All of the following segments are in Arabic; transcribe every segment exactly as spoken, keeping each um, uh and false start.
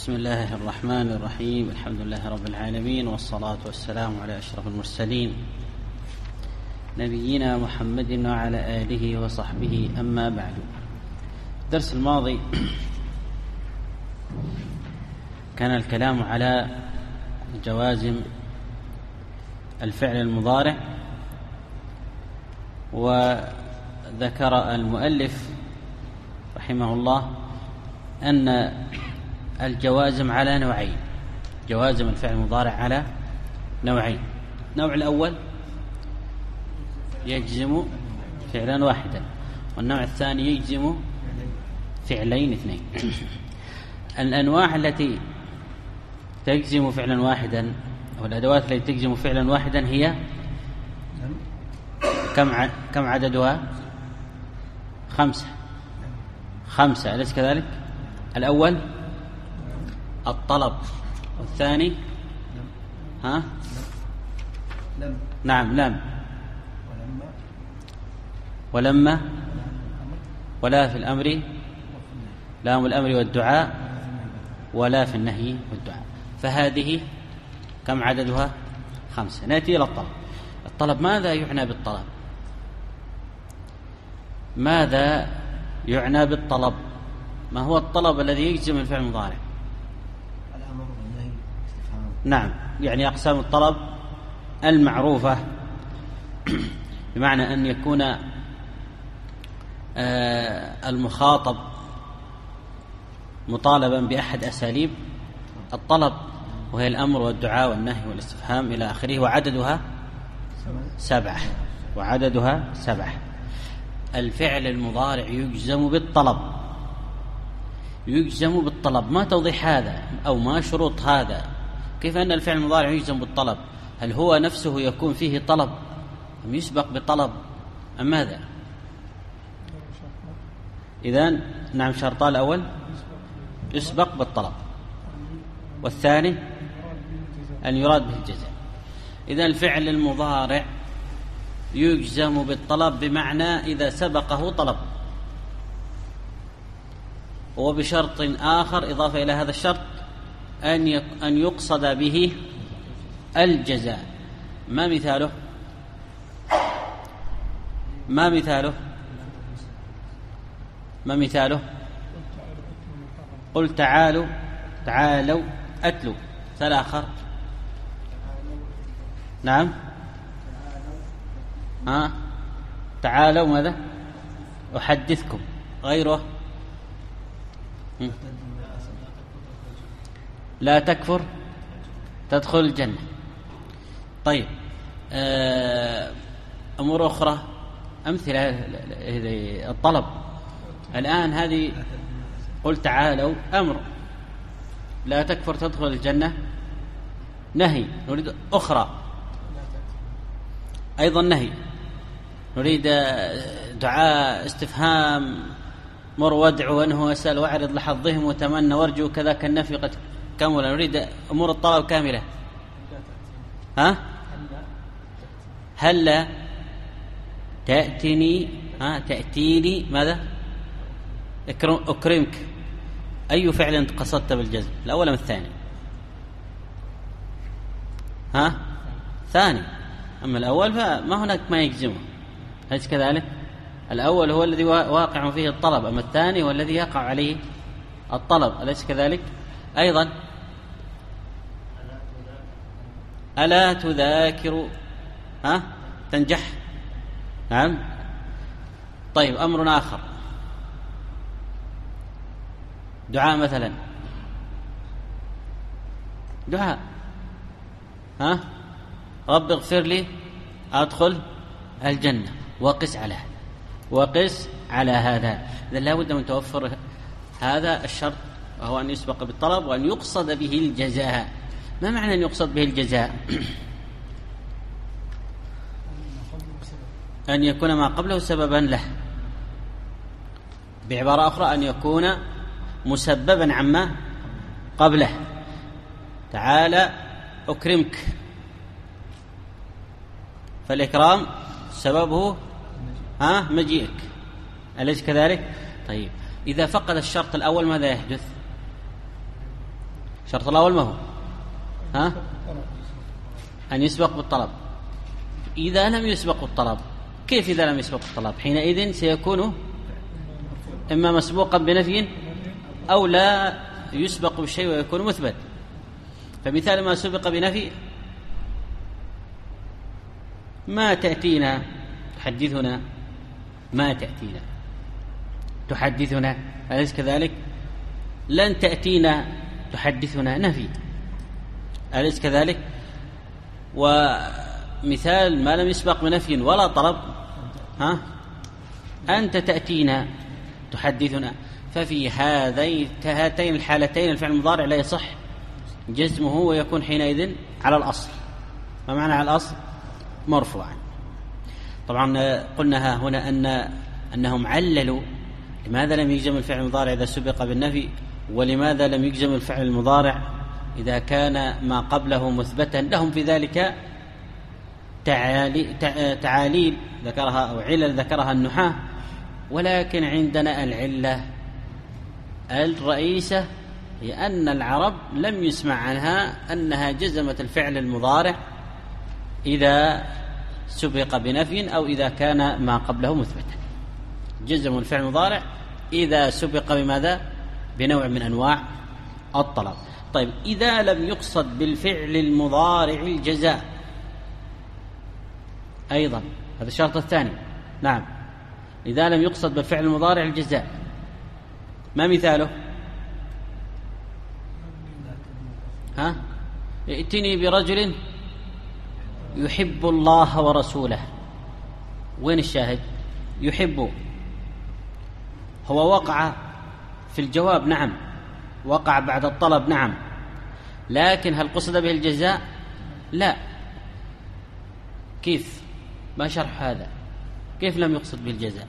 بسم الله الرحمن الرحيم. الحمد لله رب العالمين، والصلاة والسلام على أشرف المرسلين نبينا محمد وعلى آله وصحبه، أما بعد. الدرس الماضي كان الكلام على جوازم الفعل المضارع، وذكر المؤلف رحمه الله أن الجوازم على نوعين. جوازم الفعل المضارع على نوعين. النوع الأول يجزم فعلا واحدا، والنوع الثاني يجزم فعلين اثنين. الأنواع التي تجزم فعلا واحدا والأدوات التي تجزم فعلا واحدا هي كم كم عددها؟ خمسة. خمسة أليس كذلك؟ الأول الطلب، والثاني ها لم. نعم لم، ولما، ولا في الأمر، لام الأمر والدعاء، ولا في النهي والدعاء. فهذه كم عددها؟ خمسة. نأتي إلى الطلب. الطلب ماذا يعنى بالطلب؟ ماذا يعنى بالطلب؟ ما هو الطلب الذي يجزم الفعل المضارع؟ الأمر والنهي والاستفهام. نعم، يعني أقسام الطلب المعروفة، بمعنى أن يكون المخاطب مطالبا بأحد أساليب الطلب، وهي الأمر والدعاء والنهي والاستفهام إلى آخره، وعددها سبعة. وعددها سبعة. الفعل المضارع يجزم بالطلب. يجزم بالطلب. ما توضيح هذا أو ما شروط هذا؟ كيف أن الفعل المضارع يجزم بالطلب؟ هل هو نفسه يكون فيه طلب أم يسبق بطلب أم ماذا؟ إذن نعم، شرطان: الأول يسبق بالطلب، والثاني أن يراد به الجزاء. إذن الفعل المضارع يجزم بالطلب بمعنى إذا سبقه طلب، وبشرط آخر إضافة إلى هذا الشرط أن أن يقصد به الجزاء. ما مثاله؟ ما مثاله؟ ما مثاله؟ قل تعالوا تعالوا أتلوا. ثلاثة. نعم. ها تعالوا ماذا؟ أحدثكم. غيره؟ لا تكفر تدخل الجنة. طيب، أمور أخرى، أمثلة الطلب. الآن هذه قل تعالوا أمر، لا تكفر تدخل الجنة نهي. نريد أخرى أيضا نهي. نريد دعاء استفهام: مر وادع وانه واسأل واعرض لحظهم وتمنى وارجو كذاك النفي قد كمل. نريد أمور الطلب كاملة. ها هلا تأتني، ها تأتيني ماذا؟ أكرمك. أي فعل قصدت بالجزم؟ الأول أم الثاني؟ ها ثاني. أما الأول فما هناك ما يجزمه، أليس كذلك؟ الأول هو الذي واقع فيه الطلب، أما الثاني هو الذي يقع عليه الطلب، أليس كذلك؟ أيضا ألا تذاكر ها تنجح. نعم. طيب، أمر آخر، دعاء مثلا، دعاء ها رب اغفر لي أدخل الجنة. وقس على هذا، وقس على هذا. إذن لا بد من توفر هذا الشرط، وهو أن يسبق بالطلب وأن يقصد به الجزاء. ما معنى أن يقصد به الجزاء؟ أن يكون ما قبله سببا له. بعبارة أخرى، أن يكون مسببا عما قبله. تعالى أكرمك، فالإكرام سببه ها مجيئك، أليس كذلك؟ طيب، إذا فقد الشرط الأول ماذا يحدث؟ الشرط الأول ما هو؟ ها؟ أن يسبق بالطلب. إذا لم يسبق بالطلب، كيف إذا لم يسبق بالطلب؟ حينئذ سيكون إما مسبوقا بنفي أو لا يسبق بالشيء ويكون مثبت. فمثال ما سبق بنفي: ما تأتينا تحدثنا، ما تأتينا تحدثنا، أليس كذلك؟ لن تأتينا تحدثنا، نفي، أليس كذلك؟ ومثال ما لم يسبق بنفي ولا طلب: ها؟ أنت تأتينا تحدثنا. ففي هاتين الحالتين الفعل المضارع لا يصح جزمه ويكون حينئذ على الأصل. ما معنى على الأصل؟ مرفوعا. طبعا قلنا هنا أن أنهم عللوا لماذا لم يجزم الفعل المضارع إذا سبق بالنفي، ولماذا لم يجزم الفعل المضارع إذا كان ما قبله مثبتا. لهم في ذلك تعالي تعاليل ذكرها أو علل ذكرها النحاة، ولكن عندنا العلة الرئيسة هي أن العرب لم يسمع عنها أنها جزمت الفعل المضارع إذا سبق بنفي أو إذا كان ما قبله مثبتا. جزموا الفعل المضارع إذا سبق بماذا؟ بنوع من أنواع الطلب. طيب، إذا لم يقصد بالفعل المضارع الجزاء أيضا، هذا الشرط الثاني. نعم، إذا لم يقصد بالفعل المضارع الجزاء، ما مثاله؟ ها؟ ائتني برجل يحب الله ورسوله. وين الشاهد؟ يحب. هو وقع في الجواب، نعم، وقع بعد الطلب، نعم، لكن هل قصد به الجزاء؟ لا. كيف؟ ما شرح هذا؟ كيف لم يقصد به الجزاء؟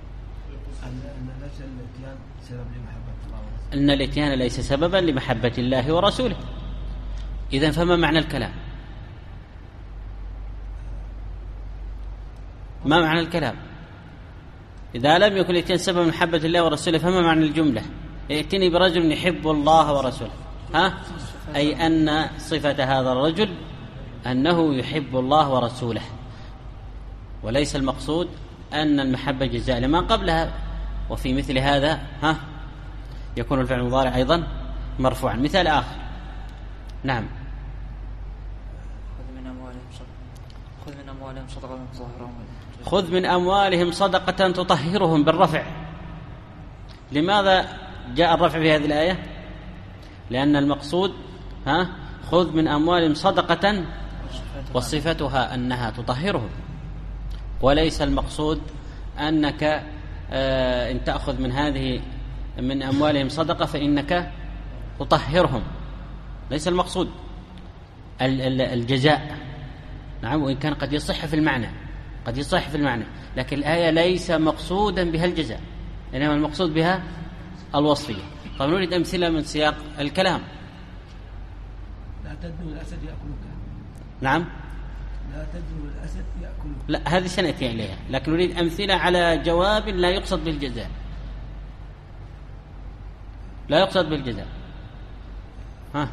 أن الإتيان ليس سببا لمحبة الله ورسوله. إذن فما معنى الكلام؟ ما معنى الكلام؟ إذا لم يكن الإتيان سببا لمحبة الله ورسوله فما معنى الجملة؟ ائتني برجل يحب الله ورسوله. ها؟ أي أن صفة هذا الرجل أنه يحب الله ورسوله، وليس المقصود أن المحبة جزاء لما قبلها. وفي مثل هذا ها يكون الفعل المضارع أيضا مرفوعا. مثال آخر: نعم، خذ من أموالهم صدقة خذ من أموالهم صدقة تطهرهم خذ من أموالهم صدقة تطهرهم بالرفع. لماذا جاء الرفع في هذه الآية؟ لأن المقصود ها خذ من أموالهم صدقة وصفتها أنها تطهرهم، وليس المقصود أنك آه إن تأخذ من هذه من أموالهم صدقة فإنك تطهرهم، ليس المقصود الجزاء. نعم، وإن كان قد يصح في المعنى، قد يصح في المعنى، لكن الآية ليس مقصودا بها الجزاء، إنما المقصود بها الوصفية. طيب، نريد أمثلة من سياق الكلام. لا تدنو الأسد يأكلك. نعم، لا تدنو الأسد يأكلك. لا، هذه سنأتي إليها، لكن نريد أمثلة على جواب لا يقصد بالجزاء، لا يقصد بالجزاء. ها،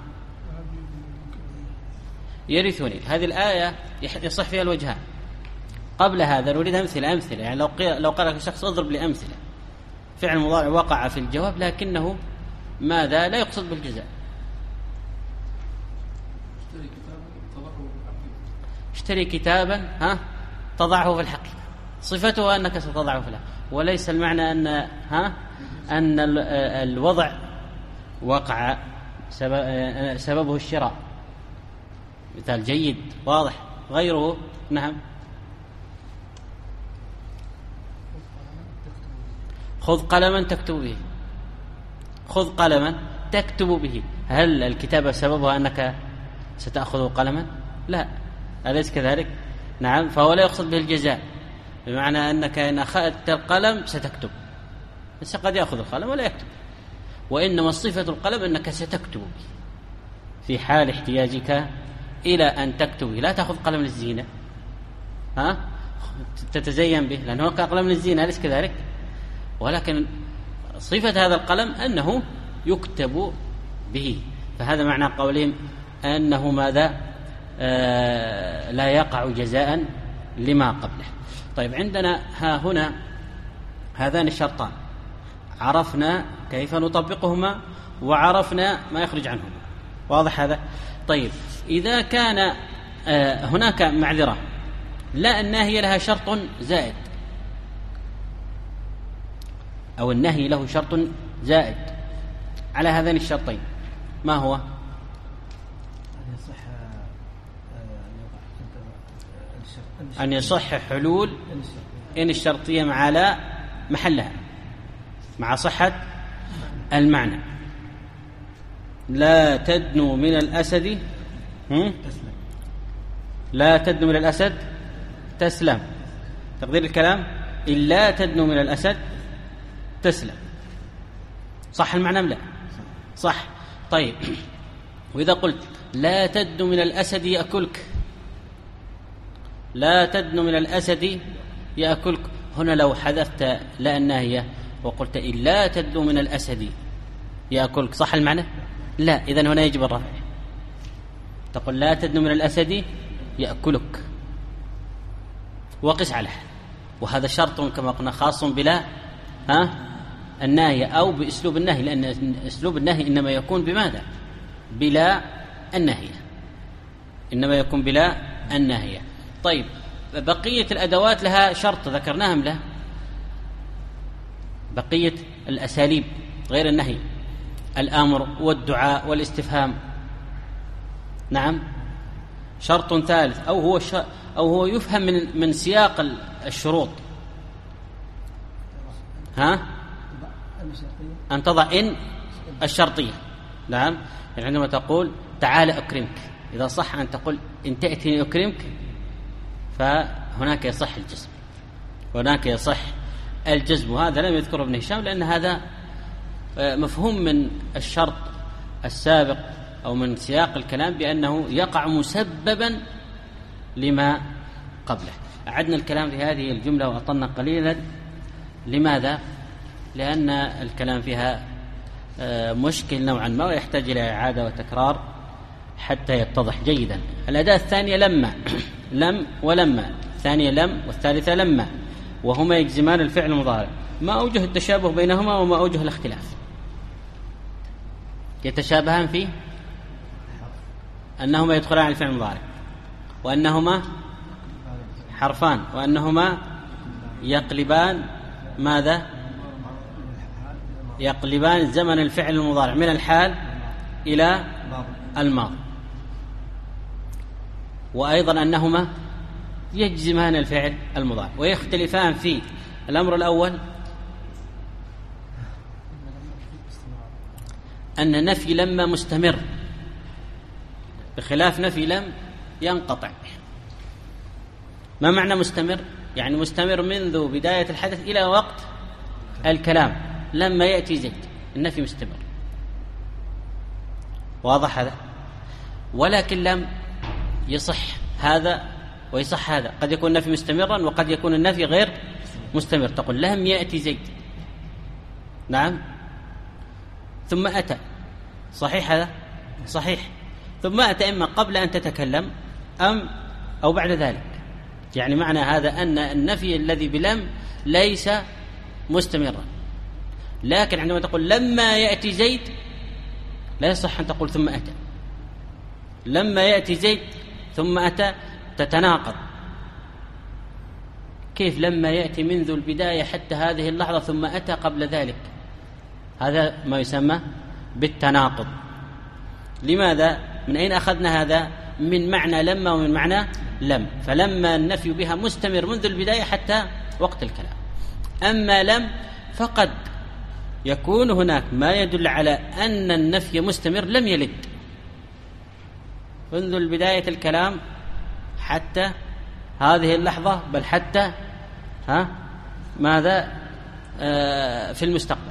يرثني، هذه الآية يصح فيها الوجهان. قبل هذا نريد أمثلة أمثلة يعني لو لو قال لك شخص اضرب لي أمثلة فعل مضارع وقع في الجواب لكنه ماذا لا يقصد بالجزاء. اشتري كتابا ها تضعه في الحقيبة، صفته أنك ستضعه في الحقيبة، وليس المعنى أن ها أن الوضع وقع سببه الشراء. مثال جيد واضح. غيره نعم، خذ قلما تكتب به، خذ قلما تكتب به. هل الكتابة سببها أنك ستأخذ قلما؟ لا، أليس كذلك؟ نعم، فهو لا يقصد به الجزاء، بمعنى أنك إن أخذت القلم ستكتب، بس قد يأخذ القلم ولا يكتب، وإنما صفة القلم أنك ستكتب به في حال احتياجك إلى أن تكتب به. لا تأخذ قلم للزينة، ها تتزين به، لأنه قلم للزينة، أليس كذلك؟ ولكن صفة هذا القلم أنه يكتب به. فهذا معنى قولهم أنه ماذا آه لا يقع جزاء لما قبله. طيب عندنا ها هنا هذان الشرطان عرفنا كيف نطبقهما وعرفنا ما يخرج عنهما، واضح هذا؟ طيب إذا كان آه هناك معذرة لا الناهي لها شرط زائد أو النهي له شرط زائد على هذين الشرطين، ما هو؟ أن يصح حلول إن الشرطية مع لا محلها مع صحة المعنى. لا تدنو من الأسد لا تدنو من الأسد تسلم. تقدير الكلام إلا تدنو من الأسد تسلم. صح المعنى لا؟ صح. طيب وإذا قلت لا تدنو من الأسد يأكلك، لا تدنو من الأسد يأكلك، هنا لو حذفت لا الناهية وقلت إلا تدنو من الأسد يأكلك، صح المعنى؟ لا، إذن هنا يجب الرفع. تقول لا تدنو من الأسد يأكلك وقس عليه، وهذا شرط كما قلنا خاص بلا ها الناهية أو بأسلوب النهي، لأن أسلوب النهي إنما يكون بماذا؟ بلا الناهية، إنما يكون بلا الناهية. طيب بقية الأدوات لها شرط ذكرناهم له، بقية الأساليب غير النهي، الأمر والدعاء والاستفهام، نعم شرط ثالث أو هو ش... أو هو يفهم من من سياق الشروط. ها أن تضع إن الشرطية، نعم يعني عندما تقول تعال أكرمك، إذا صح أن تقول إن تأتيني أكرمك فهناك يصح الجزم، هناك يصح الجزم. وهذا لم يذكره ابن هشام لأن هذا مفهوم من الشرط السابق أو من سياق الكلام بأنه يقع مسببا لما قبله. أعدنا الكلام في هذه الجملة وأطلنا قليلا. لماذا؟ لأن الكلام فيها مشكل نوعا ما ويحتاج إلى إعادة وتكرار حتى يتضح جيدا. الأداة الثانية لما لم ولما، الثانية لم والثالثة لما، وهما يجزمان الفعل المضارع. ما أوجه التشابه بينهما وما أوجه الاختلاف؟ يتشابهان في أنهما يدخلان على الفعل المضارع، وأنهما حرفان، وأنهما يقلبان ماذا؟ يقلبان زمن الفعل المضارع من الحال إلى الماضي، وأيضا أنهما يجزمان الفعل المضارع. ويختلفان في الأمر الأول أن نفي لما مستمر بخلاف نفي لم ينقطع. ما معنى مستمر؟ يعني مستمر منذ بداية الحدث إلى وقت الكلام. لما يأتي زيد النفي مستمر، واضح هذا؟ ولكن لم يصح هذا ويصح هذا، قد يكون النفي مستمرا وقد يكون النفي غير مستمر. تقول لم يأتي زيد، نعم، ثم أتى، صحيح هذا؟ صحيح. ثم أتى إما قبل أن تتكلم أم أو بعد ذلك. يعني معنى هذا أن النفي الذي بلم ليس مستمرا. لكن عندما تقول لما يأتي زيد لا يصح أن تقول ثم أتى. لما يأتي زيد ثم أتى تتناقض. كيف لما يأتي منذ البداية حتى هذه اللحظة ثم أتى قبل ذلك؟ هذا ما يسمى بالتناقض. لماذا؟ من أين أخذنا هذا؟ من معنى لما ومن معنى لم. فلما النفي بها مستمر منذ البداية حتى وقت الكلام. أما لم فقد يكون هناك ما يدل على أن النفي مستمر لم يلد منذ البداية الكلام حتى هذه اللحظة، بل حتى ها ماذا آه في المستقبل.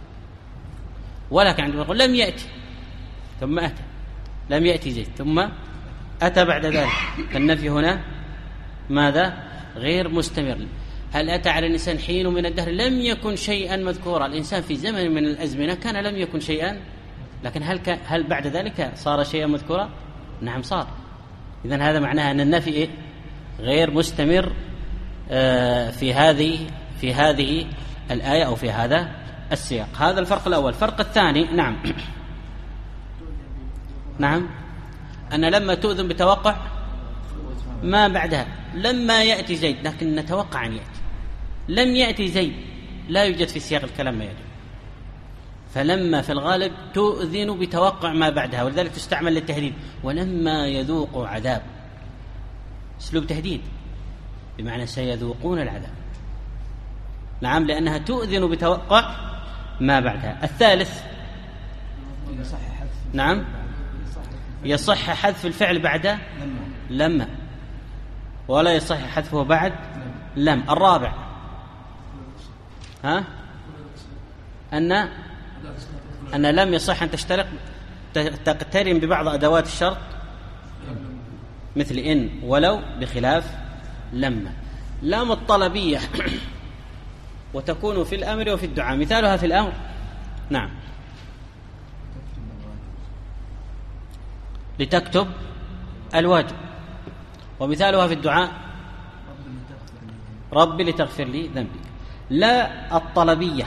ولكن عندما نقول لم يأتي ثم أتى، لم يأتي زيد ثم أتى بعد ذلك، فالنفي هنا ماذا؟ غير مستمر. هل أتى على الإنسان حين من الدهر لم يكن شيئا مذكورا؟ الإنسان في زمن من الأزمنة كان لم يكن شيئا لكن هل كان هل بعد ذلك صار شيئا مذكورا؟ نعم صار. إذن هذا معناه أن النفي إيه؟ غير مستمر في هذه في هذه الآية أو في هذا السياق. هذا الفرق الأول. الفرق الثاني نعم نعم أن لما تؤذن بتوقع ما بعدها، لما يأتي زيد، لكن نتوقع أن يأتي، لم يأتي زيد لا يوجد في سياق الكلام ما يجب، فلما في الغالب تؤذن بتوقع ما بعدها، ولذلك تستعمل للتهديد. ولما يذوقوا عذاب، اسلوب تهديد بمعنى سيذوقون العذاب. نعم لأنها تؤذن بتوقع ما بعدها. الثالث نعم يصح حذف الفعل بعد لما، ولا يصح حذفه بعد لم. الرابع ها أن أن لم يصح أن تشترك تقترن ببعض أدوات الشرط مثل إن ولو، بخلاف لما. لام الطلبية وتكون في الأمر وفي الدعاء. مثالها في الأمر نعم لتكتب الواجب، ومثالها في الدعاء ربي لتغفر لي ذنبي. لا الطلبية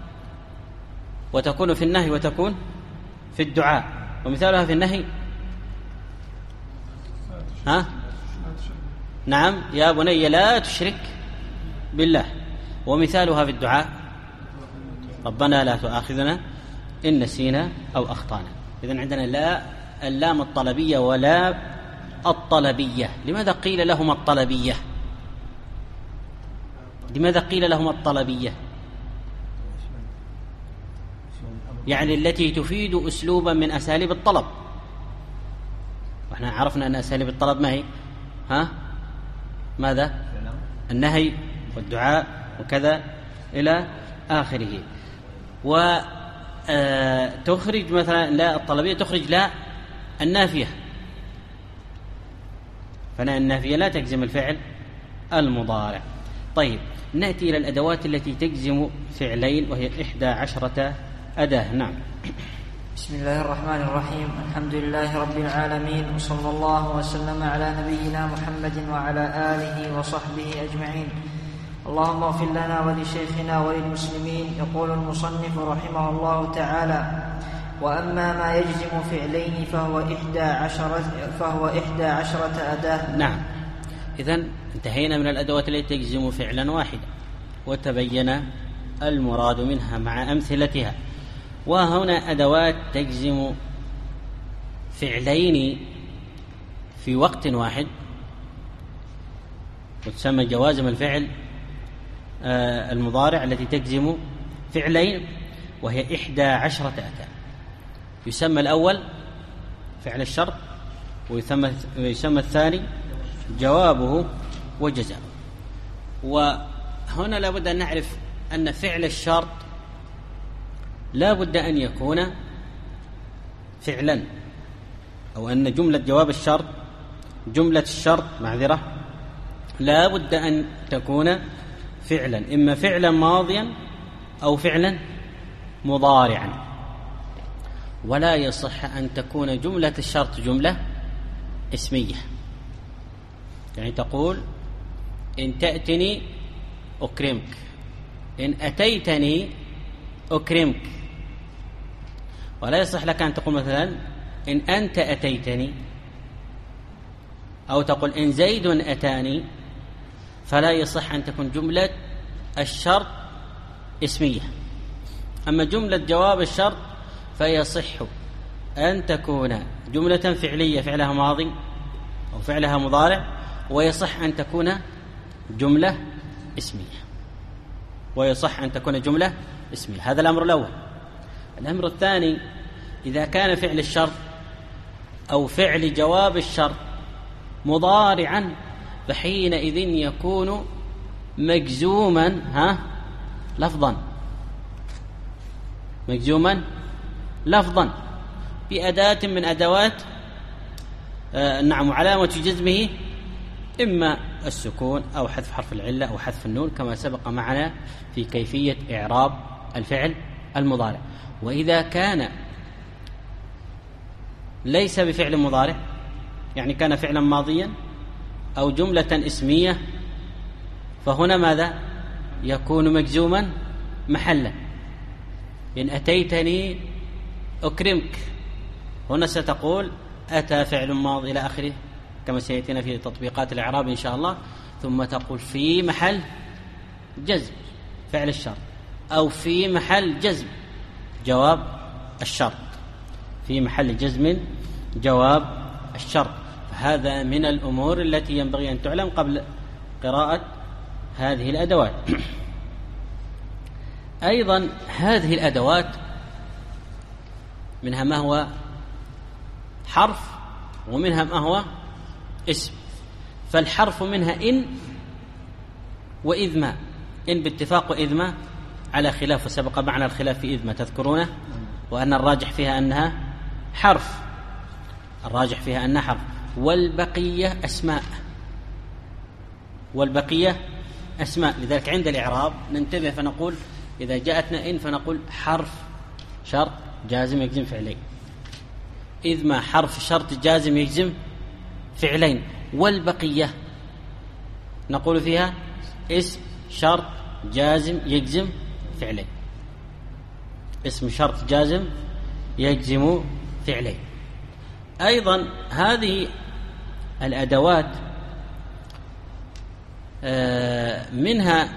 وتكون في النهي وتكون في الدعاء، ومثالها في النهي ها نعم يا بني لا تشرك بالله، ومثالها في الدعاء ربنا لا تؤاخذنا إن نسينا أو أخطأنا. إذن عندنا لا اللام الطلبية ولا الطلبية. لماذا قيل لهم الطلبية؟ لماذا قيل لهم الطلبية؟ يعني التي تفيد أسلوبا من أساليب الطلب، وإحنا عرفنا أن أساليب الطلب ما هي؟ ها ماذا؟ النهي والدعاء وكذا إلى آخره. وتخرج مثلا لا الطلبية تخرج لا النافية، فلا النافية لا تجزم الفعل المضارع. طيب نأتي إلى الأدوات التي تجزم فعلين، وهي إحدى عشرة أداة. نعم. بسم الله الرحمن الرحيم. الحمد لله رب العالمين، وصلى الله وسلم على نبينا محمد وعلى آله وصحبه أجمعين. اللهم اغفر لنا ولشيخنا وللمسلمين. يقول المصنف رحمه الله تعالى: وأما ما يجزم فعلين فهو إحدى عشرة فهو إحدى عشرة أداة. نعم. إذن انتهينا من الأدوات التي تجزم فعلا واحدا، وتبين المراد منها مع أمثلتها. وهنا أدوات تجزم فعلين في وقت واحد، وتسمى جوازم الفعل المضارع التي تجزم فعلين، وهي إحدى عشرة أداة. يسمى الأول فعل الشرط، ويسمى ويسمى الثاني جوابه وجزاؤه. وهنا لا بد أن نعرف أن فعل الشرط لا بد أن يكون فعلا، أو أن جملة جواب الشرط جملة الشرط معذرة لا بد أن تكون فعلا، إما فعلا ماضيا أو فعلا مضارعا. ولا يصح أن تكون جملة الشرط جملة اسمية، يعني تقول إن تأتني أكرمك، إن أتيتني أكرمك. ولا يصح لك أن تقول مثلا إن أنت أتيتني، أو تقول إن زيد أتاني. فلا يصح أن تكون جملة الشرط اسمية. أما جملة جواب الشرط فيصح أن تكون جملة فعلية فعلها ماضي أو فعلها مضارع، ويصح أن تكون جملة اسمية، ويصح أن تكون جملة اسمية. هذا الأمر الأول. الأمر الثاني: إذا كان فعل الشرط أو فعل جواب الشرط مضارعا، فحينئذ يكون مجزوما ها لفظا مجزوما لفظا بأداة من أدوات آه نعم علامة جزمه إما السكون أو حذف حرف العلة أو حذف النون، كما سبق معنا في كيفية إعراب الفعل المضارع. وإذا كان ليس بفعل مضارع، يعني كان فعلا ماضيا أو جملة اسمية، فهنا ماذا؟ يكون مجزوما محلا. إن أتيتني أكرمك، هنا ستقول أتى فعل ماضي إلى آخره كما سيأتينا في تطبيقات الإعراب إن شاء الله، ثم تقول في محل جزم فعل الشرط، أو في محل جزم جواب الشرط، في محل جزم جواب الشرط. هذا من الأمور التي ينبغي أن تعلم قبل قراءة هذه الأدوات. أيضا هذه الأدوات منها ما هو حرف ومنها ما هو اسم. فالحرف منها إن وإذ ما، إن باتفاق وإذ ما على خلاف، وسبق معنا الخلاف في إذ ما تذكرونه، وأن الراجح فيها أنها حرف، الراجح فيها أنها حرف. والبقية أسماء، والبقية أسماء. لذلك عند الإعراب ننتبه فنقول إذا جاءتنا إن فنقول حرف شرط جازم يجزم فعلين، إذ ما حرف شرط جازم يجزم فعلين. والبقية نقول فيها اسم شرط جازم يجزم فعلين، اسم شرط جازم يجزم فعلين. أيضا هذه الأدوات منها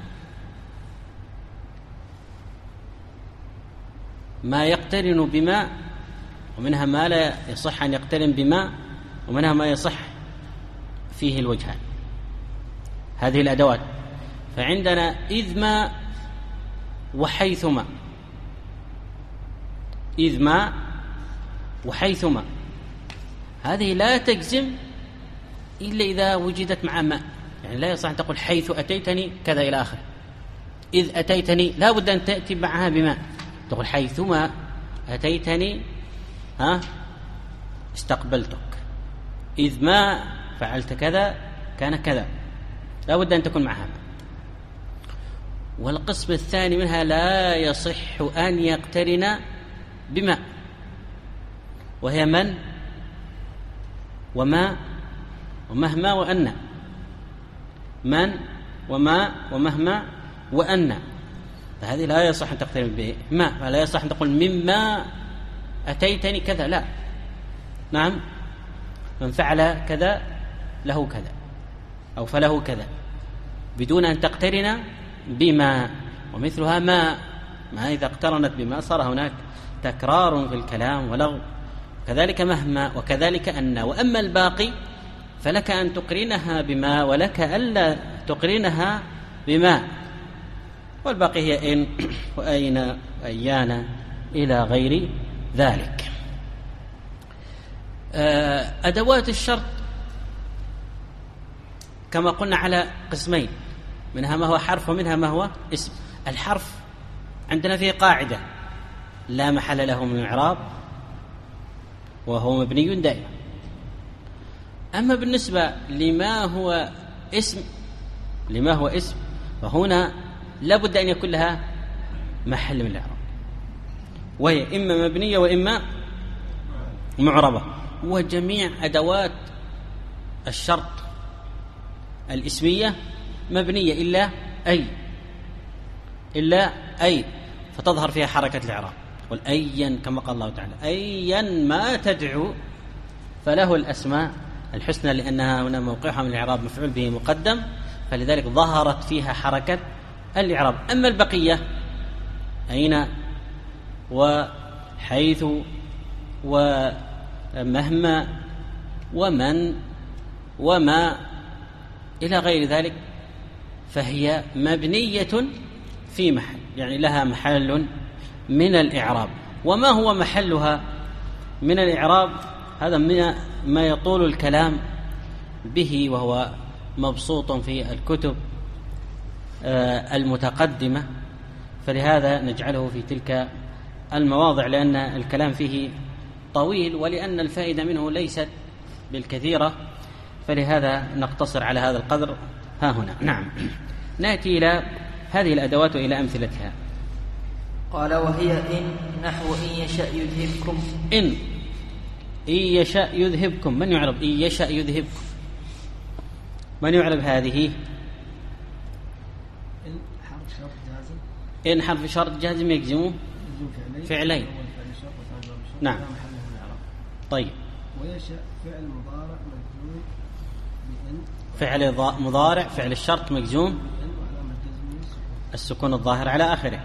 ما يقترن بما، ومنها ما لا يصح أن يقترن بما، ومنها ما يصح فيه الوجهان. هذه الأدوات فعندنا إذ ما وحيثما، إذ ما وحيثما، هذه لا تجزم إلا إذا وجدت مع ما، يعني لا يصح أن تقول حيث أتيتني كذا إلى آخر. إذ أتيتني لا بد أن تأتي معها بما، تقول حيثما أتيتني ها استقبلتك، إذ ما فعلت كذا كان كذا، لا بد أن تكون معها. والقسم الثاني منها لا يصح أن يقترن بما، وهي من وما ومهما وأن، من وما ومهما وأن، فهذه لا يصح أن تقترن بما، فلا يصح أن تقول مما أتيتني كذا، لا، نعم، من فعل كذا له كذا أو فله كذا، بدون أن تقترن بما. ومثلها ما، ما إذا اقترنت بما صار هناك تكرار في الكلام ولغو. كذلك مهما، وكذلك أن. وأما الباقي فلك أن تقرنها بما، ولك ألا تقرنها بما. والباقي هي إن وأين وأيان إلى غير ذلك. أدوات الشرط كما قلنا على قسمين، منها ما هو حرف ومنها ما هو اسم. الحرف عندنا فيه قاعدة لا محل له من إعراب وهو مبني دائما. أما بالنسبة لما هو اسم، لما هو اسم فهنا لابد أن يكون لها محل من الإعراب، وهي إما مبنية وإما معربة. وجميع أدوات الشرط الإسمية مبنية إلا أي، إلا أي، فتظهر فيها حركة الإعراب. قل أيا كما قال الله تعالى أيا ما تدعو فله الأسماء الحسنى، لأنها هنا موقعها من الإعراب مفعول به مقدم، فلذلك ظهرت فيها حركة الإعراب. أما البقية أين وحيث ومهما ومن وما إلى غير ذلك فهي مبنية في محل، يعني لها محل من الإعراب. وما هو محلها من الإعراب هذا من ما يطول الكلام به، وهو مبسوط في الكتب المتقدمة، فلهذا نجعله في تلك المواضع، لأن الكلام فيه طويل ولأن الفائدة منه ليست بالكثيرة، فلهذا نقتصر على هذا القدر ها هنا. نعم، نأتي إلى هذه الأدوات وإلى أمثلتها. قال وهي إن نحو إن يشأ يذهبكم. إن إن يشاء يذهبكم. من يعرب إن يشاء يذهبكم؟ من يعرب هذه؟ إن حرف شرط جازم. إن حرف شرط جازم يجزم فعلين. نعم. طيب. ويشاء فعل مضارع مجزوم بإن. فعل مضارع فعل الشرط مجزوم السكون الظاهر على آخره.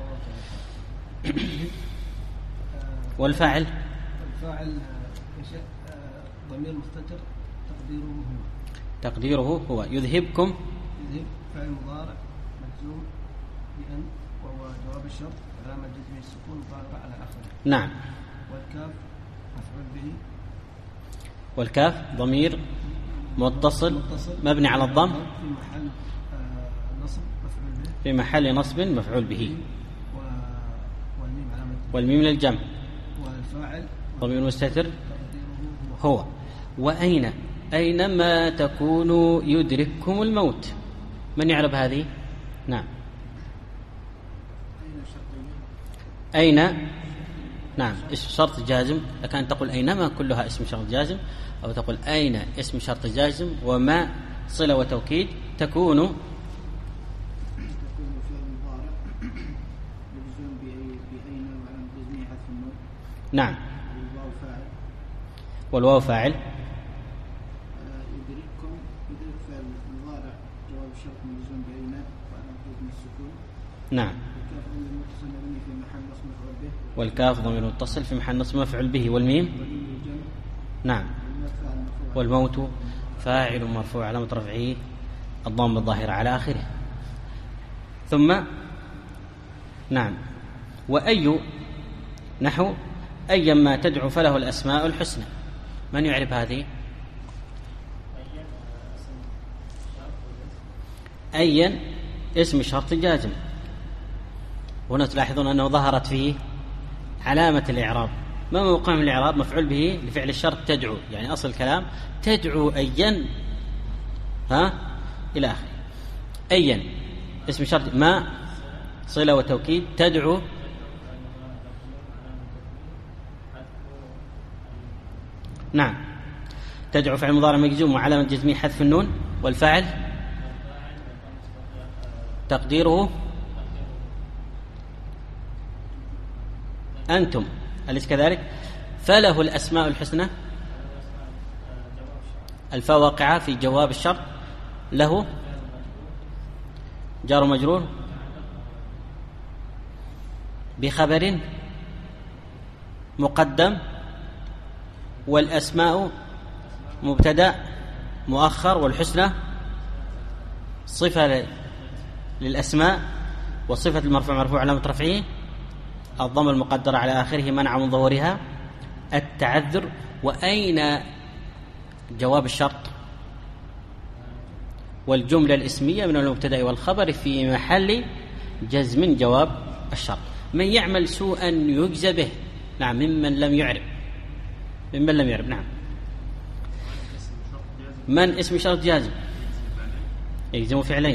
والفاعل الفاعل يشاء ضمير مستتر تقديره هو. تقديره هو يذهبكم. يذهب فعل مضارع مجزوم بأن وهو جواب الشرط علامة جزمه السكون الظاهرة على آخره. نعم. والكاف مفعول به. والكاف ضمير متصل, متصل مبني على الضم في محل نصب مفعول به. في محل نصب مفعول به. والميم علامة والميم للجمع. والفاعل ضمير مستتر هو. وأين أينما تكونوا يدرككم الموت. من يعرف هذه؟ نعم. أين نعم اسم شرط جازم، لكن تقول أينما كلها اسم شرط جازم، أو تقول أين اسم شرط جازم وما صلة وتوكيد. تكون تكون فعل مضارع مجزوم بأين وعلامة جزمه حذف النون. نعم. والواو فاعل. والواو فاعل. يدرككم يدرك فعل مضارع جواب الشرط مجزوم بأين وعلامة جزمه السكون. نعم. والكاف ضمير متصل في محل نصب مفعول به. والميم نعم. والموت فاعل مرفوع علامة رفعه الضم الظاهرة على آخره. ثم نعم. وأي نحو أيما تدعو فله الأسماء الحسنى. من يعرف هذه؟ أيا اسم شرط جازم. هنا تلاحظون أنه ظهرت فيه علامة الإعراب. ما موقع من الإعراب؟ مفعول به لفعل الشرط تدعو، يعني أصل الكلام تدعو أيا ها إلى آخره. أيا اسم شرط ما صلة وتوكيد تدعو نعم. تدعو فعل مضارع مجزوم وعلامة جزمه حذف النون. والفاعل تقديره أنتم. أليس كذلك؟ فله الأسماء الحسنى. الفاء واقعة في جواب الشرط. له جار مجرور بخبر مقدم. والأسماء مبتدأ مؤخر. والحسنى صفة للأسماء. وصفة المرفوع مرفوع علامة رفعه الضم المقدرة على آخره منع من ظهورها التعذر. وأين جواب الشرط والجملة الاسمية من المبتدأ والخبر في محل جزم جواب الشرط. من يعمل سوءا يجزى به. نعم. ممن لم يعرب ممن لم يعرب نعم. من اسم شرط جازم يجزم فعلين.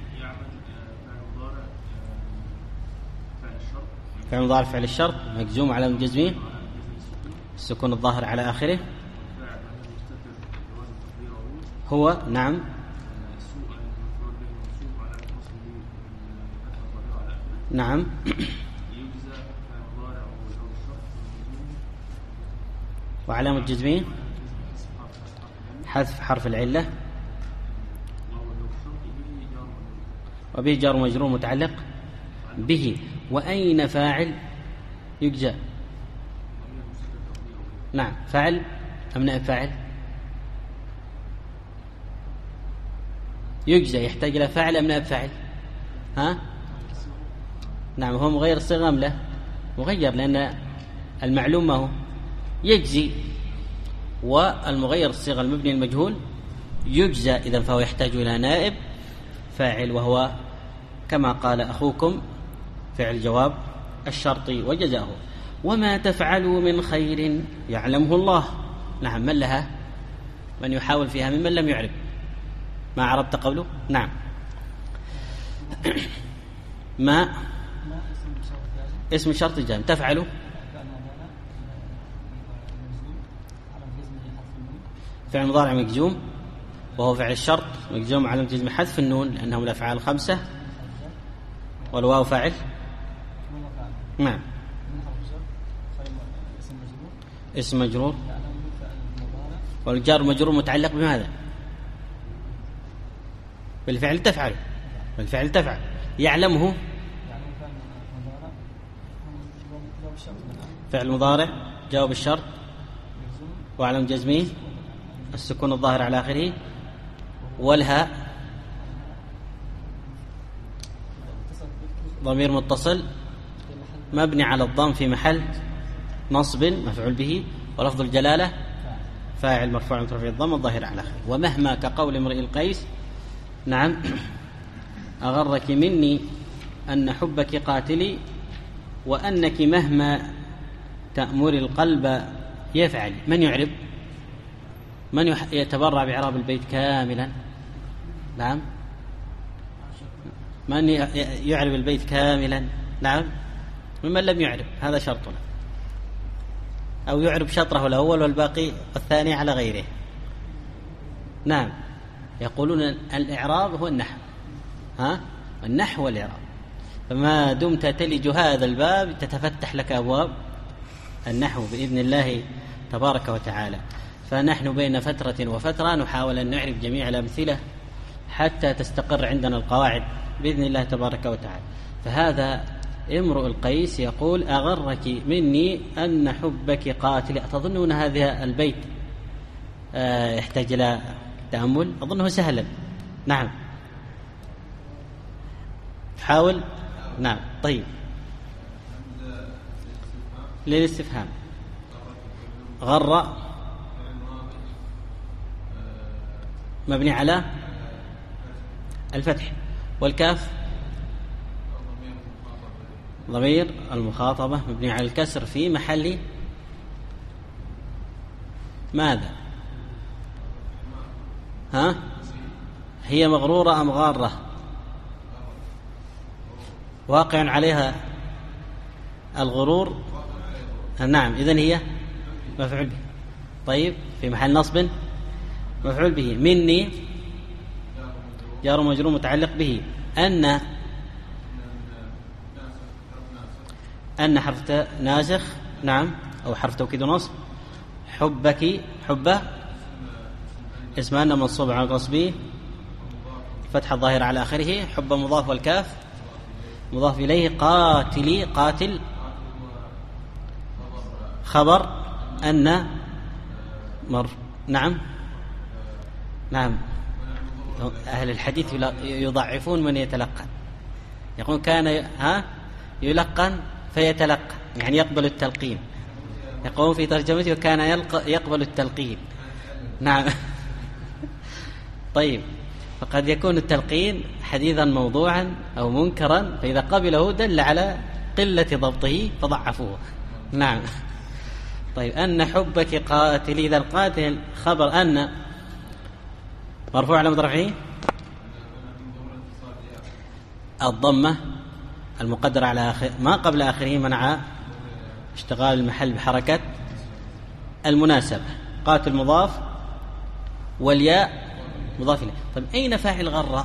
فعل مضارع فعل الشرط مجزوم على جزمه السكون الظاهر على آخره. هو نعم. نعم. وعلامة جزمه حذف حرف العلة. وبه جار مجرور متعلق به. وأين فاعل يجزى. نعم. فاعل أم نائب فاعل؟ يجزى يحتاج إلى فاعل أم نائب فاعل؟ ها؟ نعم. هو مغير الصيغة أم لا؟ مغير، لأن المعلوم ما هو يجزي، والمغير الصيغة المبني المجهول يجزى. إذن فهو يحتاج إلى نائب فاعل، وهو كما قال أخوكم فعل جواب الشرط وجزاؤه. وما تفعلوا من خير يعلمه الله. نعم. من لها؟ من يحاول فيها ممن لم يعرف؟ ما عرفت قوله؟ نعم. ما اسم شرط جازم. تفعلوا فعل مضارع مجزوم وهو فعل الشرط مجزوم على جزم حذف النون لأنهم الأفعال خمسة، والواو فاعل نعم اسم مجرور، والجار مجرور متعلق بماذا؟ بالفعل تفعل، بالفعل تفعل يعلمه فعل مضارع جواب الشرط وعلم جزمه السكون الظاهر على آخره، والهاء ضمير متصل مبني على الضم في محل نصب مفعول به، ولفظ الجلالة فاعل مرفوع مترفع الضم الظاهر على آخره. ومهما كقول امرئ القيس نعم أغرك مني أن حبك قاتلي وأنك مهما تأمر القلب يفعل. من يعرب؟ من يتبرع بإعراب البيت كاملا؟ نعم من يعرب البيت كاملا؟ نعم ممن لم يعرب، هذا شرطنا، أو يعرب شطره الأول والباقي الثاني على غيره. نعم يقولون الإعراب هو النحو، ها النحو والإعراب، فما دمت تلج هذا الباب تتفتح لك أبواب النحو بإذن الله تبارك وتعالى. فنحن بين فترة وفترة نحاول أن نعرف جميع الأمثلة حتى تستقر عندنا القواعد بإذن الله تبارك وتعالى. فهذا امرؤ القيس يقول أغرك مني أن حبك قاتل. تظنون هذا البيت يحتاج إلى تأمل؟ أظنه سهلا. نعم حاول. نعم طيب للاستفهام غر مبني على الفتح، والكاف ضمير المخاطبة مبني على الكسر في محل ماذا؟ ها هي مغرورة أم غارة؟ واقع عليها الغرور. نعم إذن هي مفعول به. طيب في محل نصب مفعول به. مني جار مجرور متعلق به. أن أن حرف ناسخ نعم أو حرف توكيد ونصب. حبك حبه اسم أن منصوب على القصب فتح الظاهر على آخره. حب مضاف والكاف مضاف إليه. قاتلي قاتل خبر أن مر. نعم نعم أهل الحديث يضعفون من يتلقن، يقول كان ها يلقن فيتلقن يعني يقبل التلقين، يقول في ترجمته كان يقبل التلقين. نعم طيب فقد يكون التلقين حديثا موضوعا أو منكرا، فإذا قبله دل على قلة ضبطه فضعفوه. نعم طيب أن حبك قاتل. إذا القاتل خبر أن مرفوع على رفعه الضمة المقدرة على آخر ما قبل آخره منع اشتغال المحل بحركة المناسبة. قاتل مضاف والياء مضاف إليه. طيب أين فاعل غرة؟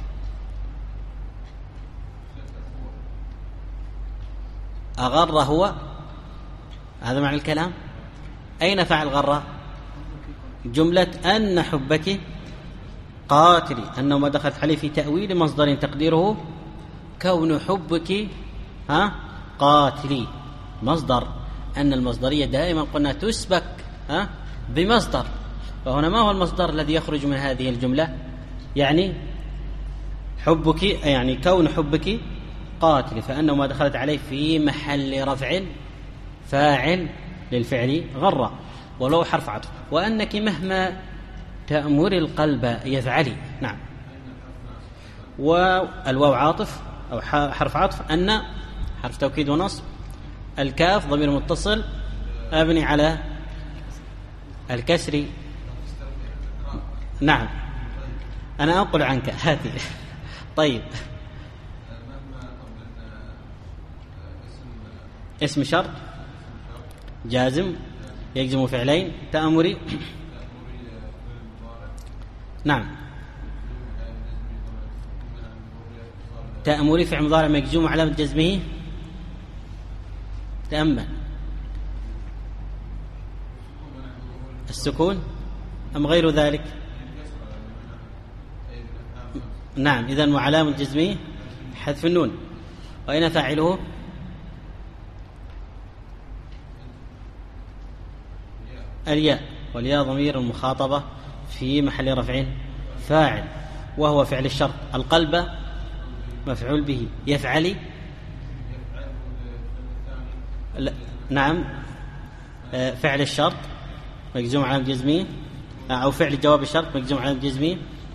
أغر هو، هذا معنى الكلام. أين فاعل غرة؟ جملة أن حبك قاتلي، أنه ما دخلت عليه في تأويل مصدر تقديره كون حبك ها قاتلي مصدر. أن المصدرية دائما قلنا تسبك ها بمصدر، فهنا ما هو المصدر الذي يخرج من هذه الجملة؟ يعني حبك، يعني كون حبك قاتلي، فأنه ما دخلت عليه في محل رفع فاعل للفعل غرة ولو حرف عطف. وأنك مهما تأمر القلب يفعلي. نعم والواو عاطف أو حرف عطف. أن حرف توكيد ونصب. الكاف ضمير متصل أبني على الكسر. نعم أنا أنقل عنك هاتي. طيب اسم شرط جازم يجزم فعلين. تأمري نعم. تأمري فعل مضارع مجزوم علامة جزمه تأمل السكون أم غير ذلك؟ نعم. إذن وعلامة جزمه حذف النون. وأين فاعله؟ الياء، والياء ضمير المخاطبة في محل رفع فاعل، وهو فعل الشرط. القلب مفعول به. يفعل لا. نعم. فعل الشرط مجزوم علامة جزمه، أو فعل جواب الشرط مجزوم علامة جزمه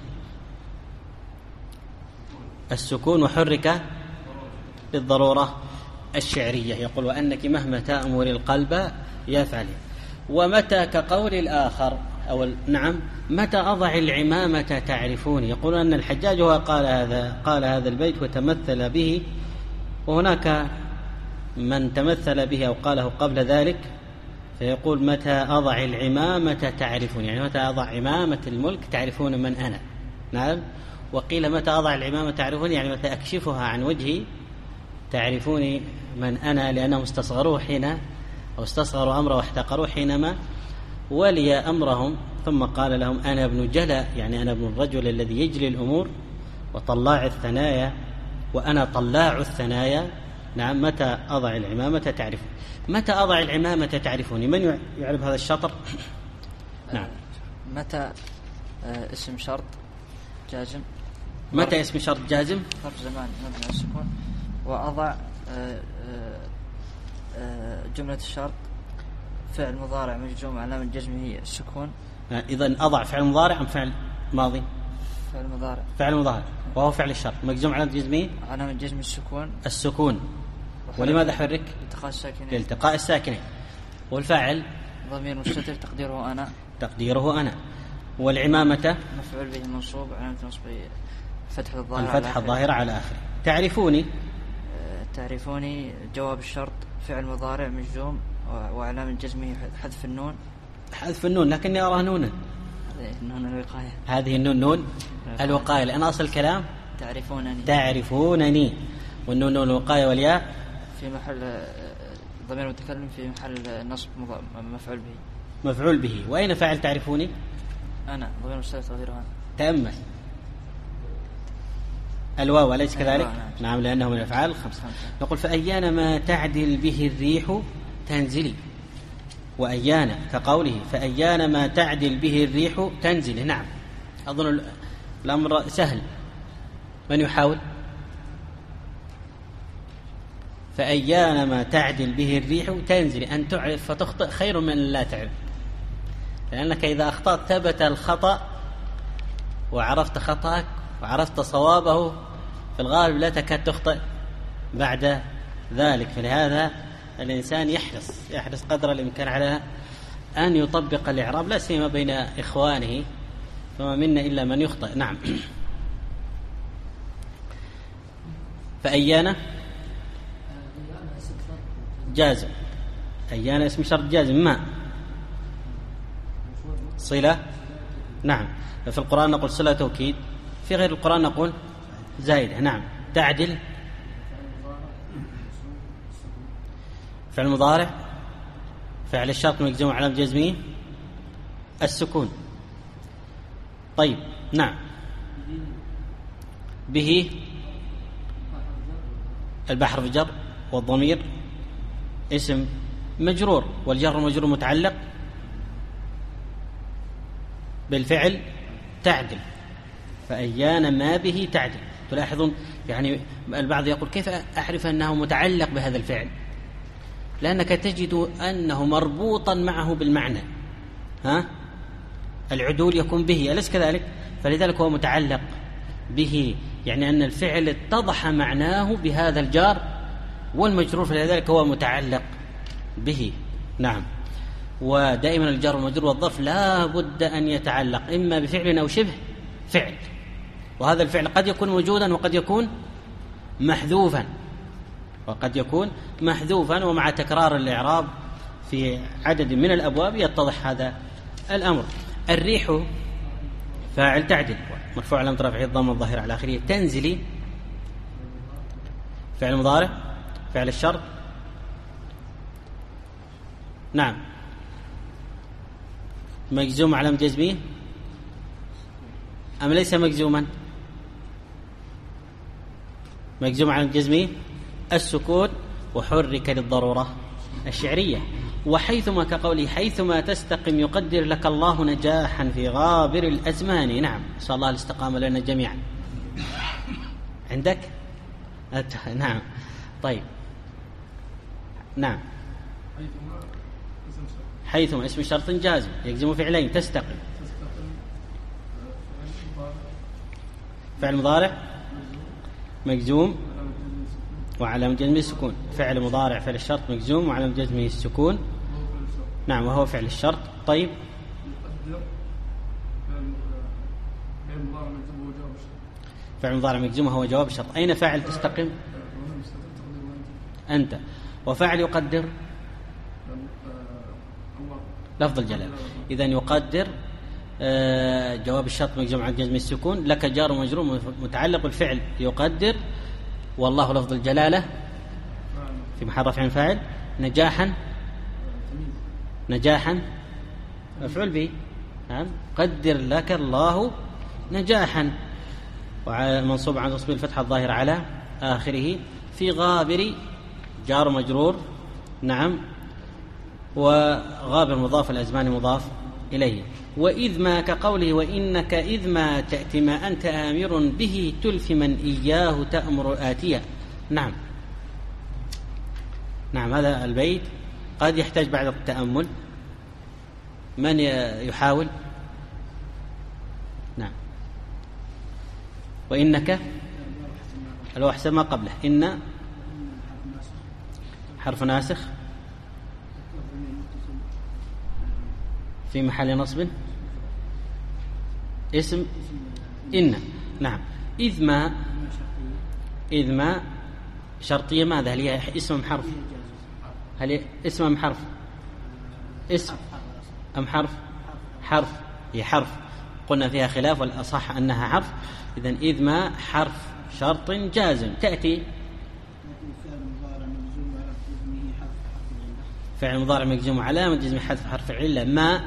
السكون، وحرك للضرورة الشعرية. يقول وأنك مهما تأمر القلب يفعل. ومتى كقول الآخر أو نعم متى أضع العمامة تعرفوني. يقول أن الحجاج هو قال هذا قال هذا البيت وتمثل به، وهناك من تمثل به أو قاله قبل ذلك، فيقول متى أضع العمامة تعرفوني، يعني متى أضع عمامة الملك تعرفون من أنا. نعم. وقيل متى أضع العمامة تعرفوني، يعني متى أكشفها عن وجهي تعرفوني من أنا، لأنهم استصغروه حين أو استصغروا أمره واحتقروه حينما ولي أمرهم، ثم قال لهم أنا ابن جلا، يعني أنا ابن الرجل الذي يجلي الأمور وطلاع الثنايا، وأنا طلاع الثنايا. نعم. متى أضع العمامة تعرفون. متى أضع العمامة تعرفوني، من يعرف هذا الشطر؟ نعم. متى آه اسم شرط جازم. متى اسم شرط جازم ظرف زمان مبني على السكون. وأضع آه آه جملة الشرط فعل مضارع مجزوم علامة جزمه السكون. إذن أضع فعل مضارع أم فعل ماضي؟ فعل مضارع. فعل مضارع وهو فعل الشرط مجزوم علامة جزمه علامة جزم السكون السكون. ولماذا حرك؟ التقاء الساكنين. لالتقاء الساكنين. والفاعل ضمير مستتر تقديره أنا. تقديره أنا. والعمامة مفعول به منصوب علامة نصبه فتح الظاهر الفتح الظاهرة على آخره. تعرفوني تعرفوني جواب الشرط فعل مضارع مجزوم وعلامة جزمه حذف النون. حذف النون، لكني أراه نونا. نون الوقاية. هذه النون نون الوقاية، لأن أصل الكلام تعرفونني. تعرفونني، والنون نون الوقاية، والياء في محل ضمير متكلم في محل نصب مفعول به. مفعول به. وأين فاعل تعرفوني؟ أنا ضمير مستتر تقديره أنا. تأمل الواو أليس كذلك؟ نعم. نعم، لأنه من الأفعال الخمسة. نقول فأيان ما تعدل به الريح تنزلي. وأيان كقوله فأيان ما تعدل به الريح تنزلي. نعم. أظن الأمر سهل. من يحاول؟ فأيان ما تعدل به الريح تنزلي. أن تعرف فتخطئ خير من لا تعرف، لأنك إذا أخطأت ثبت الخطأ وعرفت خطأك وعرفت صوابه، في الغالب لا تكاد تخطئ بعد ذلك. فلهذا الإنسان يحرص يحرص قدر الإمكان على أن يطبق الإعراب، لا سيما بين إخوانه، فما منا إلا من يخطئ. نعم. فأيانا جازم. أيانا اسم شرط جازم. ما صلة. نعم. في القرآن نقول صلة توكيد، في غير القرآن نقول زائدة. نعم. تعدل فعل مضارع فعل الشرط مجزوم علامة جزمه السكون. طيب. نعم. به البحر في جر، والضمير اسم مجرور، والجر المجرور متعلق بالفعل تعدل. فأيان ما به تعدل. تلاحظون يعني البعض يقول كيف أعرف أنه متعلق بهذا الفعل؟ لأنك تجد أنه مربوطا معه بالمعنى. ها؟ العدول يكون به، أليس كذلك؟ فلذلك هو متعلق به، يعني أن الفعل اتضح معناه بهذا الجار والمجرور، فلذلك هو متعلق به. نعم. ودائما الجار والمجرور والظرف لا بد أن يتعلق إما بفعل أو شبه فعل، وهذا الفعل قد يكون موجودا وقد يكون محذوفا وقد يكون محذوفا ومع تكرار الإعراب في عدد من الأبواب يتضح هذا الأمر. الريح فاعل تعدل مرفوع علامة رفعه الضمة الظاهرة على آخره. تنزلي فعل مضارع فعل الشرط نعم مجزوم علامة جزمه أم ليس مجزوما؟ مجزوم علامة جزمه السكون وحرك للضرورة الشعرية. وحيثما كقوله حيثما تستقم يقدر لك الله نجاحا في غابر الأزمان. نعم نسأل الله الاستقامة لنا جميعا. عندك؟ نعم طيب نعم حيثما اسم شرط جازم يجزم فعلين تستقم فعل مضارع مجزوم وعلامة جزمه السكون. فعل مضارع فعل الشرط مجزوم وعلامة جزمه السكون نعم وهو فعل الشرط. طيب فعل مضارع مجزوم وهو جواب الشرط. أين فاعل تستقم؟ أنت. وفاعل يقدر لفظ الجلال. إذن يقدر جواب الشرط مجزوم على جزم السكون لك جار ومجرور متعلق بالفعل يقدر والله لفظ الجلالة في محل رفع فاعل نجاحا نجاحا مفعول به نعم قدر لك الله نجاحا ومنصوب عن تصبير الفتحة الظاهرة على آخره. في غابر جار مجرور نعم وغابر مضاف الأزمان مضاف إليه. وإذ ما كقوله وإنك إذ ما تأتي ما أنت آمر به تلف من إياه تأمر آتيا. نعم نعم هذا البيت قد يحتاج بعد التأمل. من يحاول؟ نعم وإنك لو أحسن ما قبله إن حرف ناسخ في محل نصب اسم إن. نعم إذ ما إذ ما شرطية ماذا؟ هل هي اسم أم حرف؟ هل هي اسم أم حرف؟ اسم أم حرف؟ حرف هي حرف قلنا فيها خلاف والأصح أنها حرف. إذن إذ ما حرف شرط جازم تأتي فعل مضارع مجزوم علامة جزم حذف حرف العلة. ما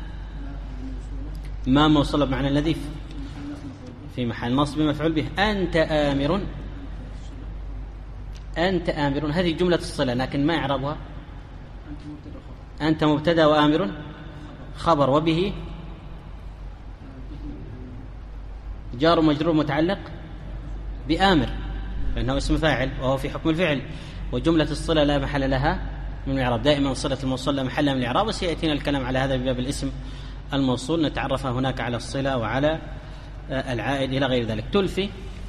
ما موصل بمعنى الذي في محل نصب مفعول به. أنت آمر أنت آمر هذه جملة الصلة لكن ما إعرابها؟ أنت مبتدأ وآمر خبر وبه جار مجرور متعلق بآمر لأنه اسم فاعل وهو في حكم الفعل. وجملة الصلة لا محل لها من الإعراب دائما صلة الموصول لا محل من الإعراب. وسيأتينا الكلام على هذا بباب الاسم الموصول نتعرف هناك على الصلة وعلى العائد إلى غير ذلك. تلفي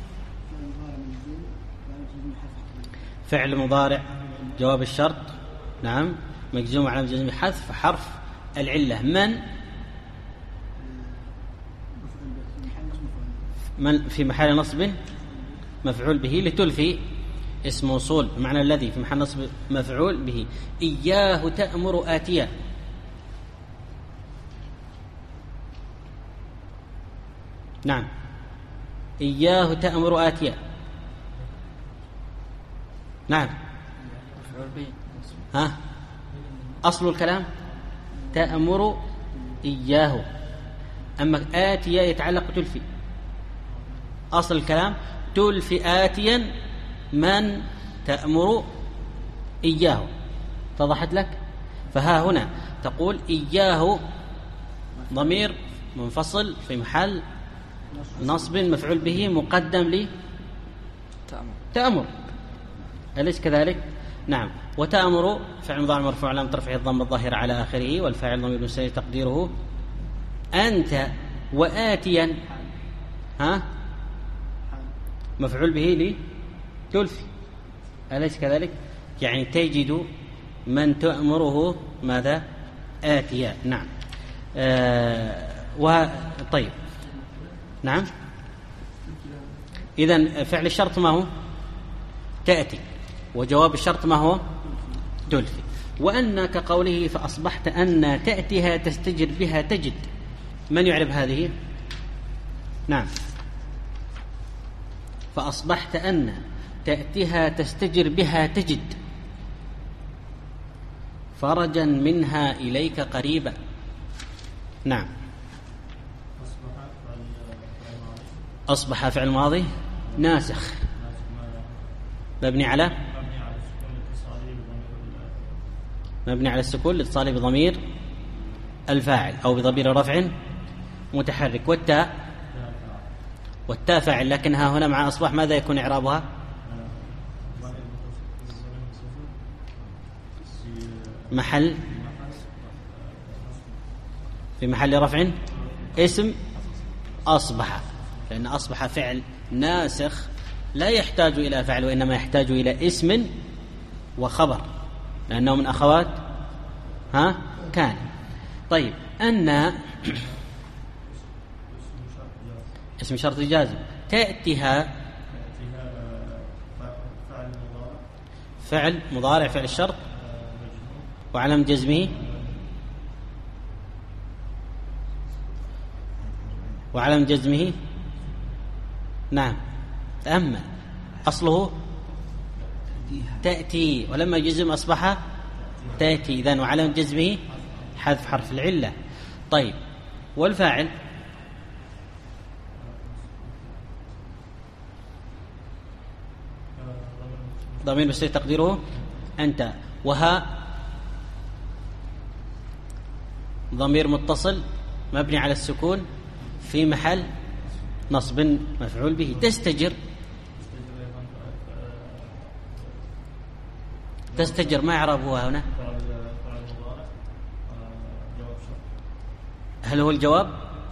فعل مضارع جواب الشرط نعم مجزوم على جزم حذف حرف العلة. من من في محل نصب مفعول به لتلفي اسم موصول بمعنى الذي في محل نصب مفعول به. إياه تأمر آتيا نعم إياه تأمر آتيا نعم ها أصل الكلام تأمر إياه أما آتيا يتعلق تلفي. أصل الكلام تلفي آتيا من تأمر إياه. اتضحت لك؟ فها هنا تقول إياه ضمير منفصل في محل نصب مفعول به مقدم لي تأمر أليس كذلك؟ نعم. وتأمر فعل مضارع مرفوع علامة رفعه الضمة الظاهرة على آخره والفاعل ضمير مستتر تقديره أنت. وآتيا ها مفعول به لي تلفي أليس كذلك؟ يعني تجد من تأمره ماذا؟ آتيا. نعم آه وطيب نعم إذن فعل الشرط ما هو؟ تأتي. وجواب الشرط ما هو؟ تلفي. وأن كقوله فأصبحت أن تأتيها تستجر بها تجد. من يعرف هذه؟ نعم. فأصبحت أن تأتيها تستجر بها تجد فرجا منها إليك قريبا. نعم. أصبح فعل ماضي ناسخ مبني على مبني على السكون لاتصاله بضمير الفاعل أو بضمير رفع متحرك. والتاء والتاء فاعل، لكنها هنا مع أصبح ماذا يكون إعرابها؟ محل في محل رفع اسم أصبح، لأن أصبح فعل ناسخ لا يحتاج إلى فعل وإنما يحتاج إلى اسم وخبر، لأنه من أخوات ها كان. طيب أن اسم شرط جازم. تأتيها فعل مضارع فعل الشرط وعلم جزمه وعلم جزمه نعم تأمل أصله تأتي، ولما جزم أصبح تأتي، إذن وعلم جزمه حذف حرف العلة. طيب والفاعل ضمير مستتر تقديره أنت، وها ضمير متصل مبني على السكون في محل نصب مفعول به. تستجر تستجر ما إعرابها هنا؟ هل هو الجواب؟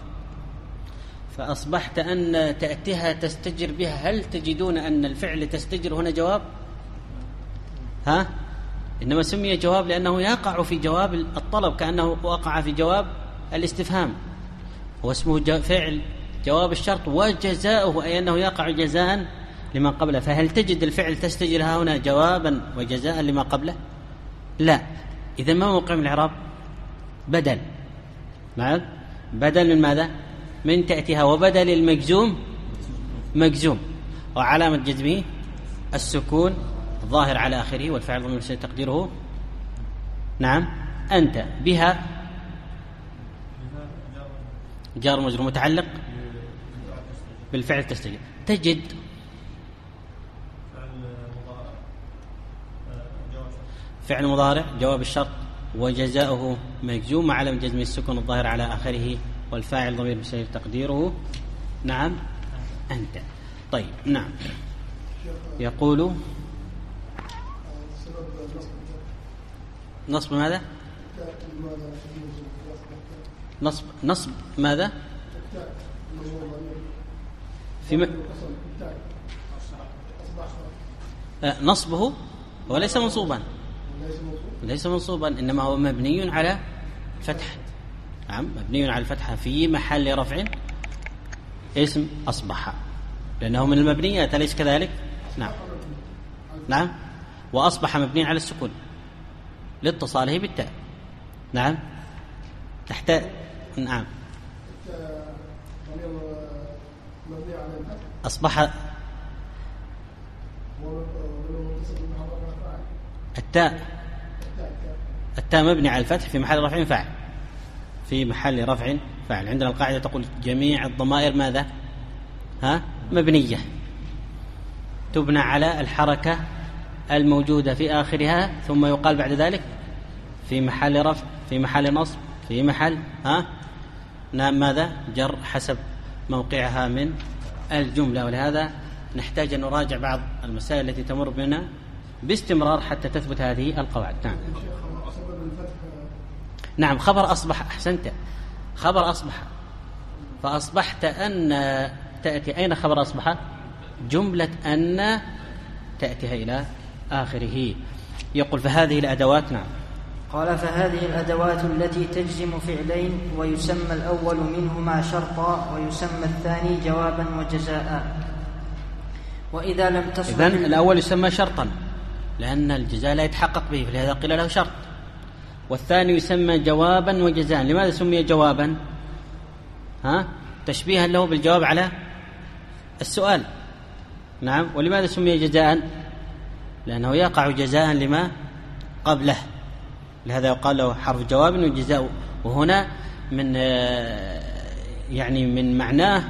فأصبحت أن تأتيها تستجر بها، هل تجدون أن الفعل تستجر هنا جواب؟ ها؟ إنما سمي جواب لأنه يقع في جواب الطلب، كأنه وقع في جواب الاستفهام، واسمه فعل جواب الشرط وجزاؤه، أي أنه يقع جزاء لما قبله. فهل تجد الفعل تستجر هنا جوابا وجزاء لما قبله؟ لا. إذا ما موقع من الإعراب؟ بدل معك بدل من ماذا؟ من تأتيها، وبدل المجزوم مجزوم، وعلامة جزمه السكون الظاهر على آخره، والفعل ضمير مستتر تقديره نعم أنت. بها جار مجرور متعلق بالفعل تستجر. تجد فعل مضارع جواب الشرط وجزاؤه مجزوم مع علامة جزم السكون الظاهر على آخره، والفاعل ضمير مستتر تقديره نعم أنت. طيب نعم. يقول نصب ماذا؟ نصب نصب ماذا؟ في م... آه نصبه هو ليس منصوبا، ليس منصوبا إنما هو مبني على فتح. نعم مبني على الفتحة في محل رفع اسم أصبح، لأنه من المبنيات أليس كذلك؟ نعم نعم. وأصبح مبني على السكون لاتصاله بالتاء. نعم تحت نعم أصبح التاء التاء مبني على الفتح في محل رفع فاعل، في محل رفع فاعل. عندنا القاعدة تقول جميع الضمائر ماذا؟ ها مبنية تبنى على الحركة الموجودة في آخرها، ثم يقال بعد ذلك في محل رفع في محل نصب في محل ها نعم ماذا؟ جر حسب موقعها من الجملة. ولهذا نحتاج أن نراجع بعض المسائل التي تمر بنا باستمرار حتى تثبت هذه القواعد. نعم نعم خبر أصبح، أحسنت، خبر أصبح. فأصبحت أن تأتي، أين خبر أصبح؟ جملة أن تأتيها إلى آخره. يقول فهذه الأدوات نعم. قال فهذه الأدوات التي تجزم فعلين، ويسمى الأول منهما شرطا ويسمى الثاني جوابا وجزاء. وإذا لم تصل إذن الأول يسمى شرطا لأن الجزاء لا يتحقق به، فلهذا قيل له شرط. والثاني يسمى جوابا وجزاء. لماذا سمي جوابا؟ ها تشبيها له بالجواب على السؤال. نعم. ولماذا سمي جزاء؟ لأنه يقع جزاء لما قبله، لهذا يقال له حرف جواب وجزاء. وهنا من يعني من معناه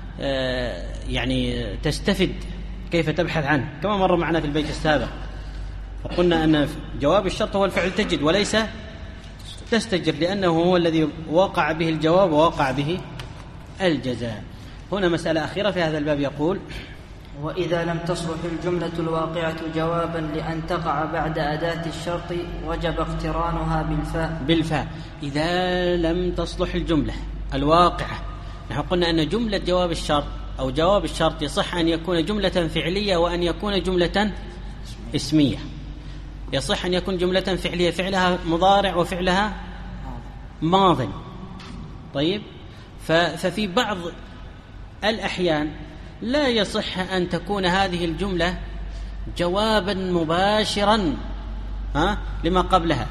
يعني تستفد كيف تبحث عنه، كما مر معنا في البيت السابق، فقلنا أن جواب الشرط هو الفعل تجد وليس تستجر، لأنه هو الذي وقع به الجواب ووقع به الجزاء. هنا مسألة أخيرة في هذا الباب، يقول: وإذا لم تصلح الجملة الواقعة جوابا لأن تقع بعد أداة الشرط وجب اقترانها بالفاء. بالفاء إذا لم تصلح الجملة الواقعة. نحن قلنا أن جملة جواب الشرط أو جواب الشرط يصح أن يكون جملة فعلية وأن يكون جملة اسمية. يصح أن يكون جملة فعلية فعلها مضارع وفعلها ماض. طيب، ففي بعض الأحيان لا يصح أن تكون هذه الجملة جوابا مباشرا ها لما قبلها،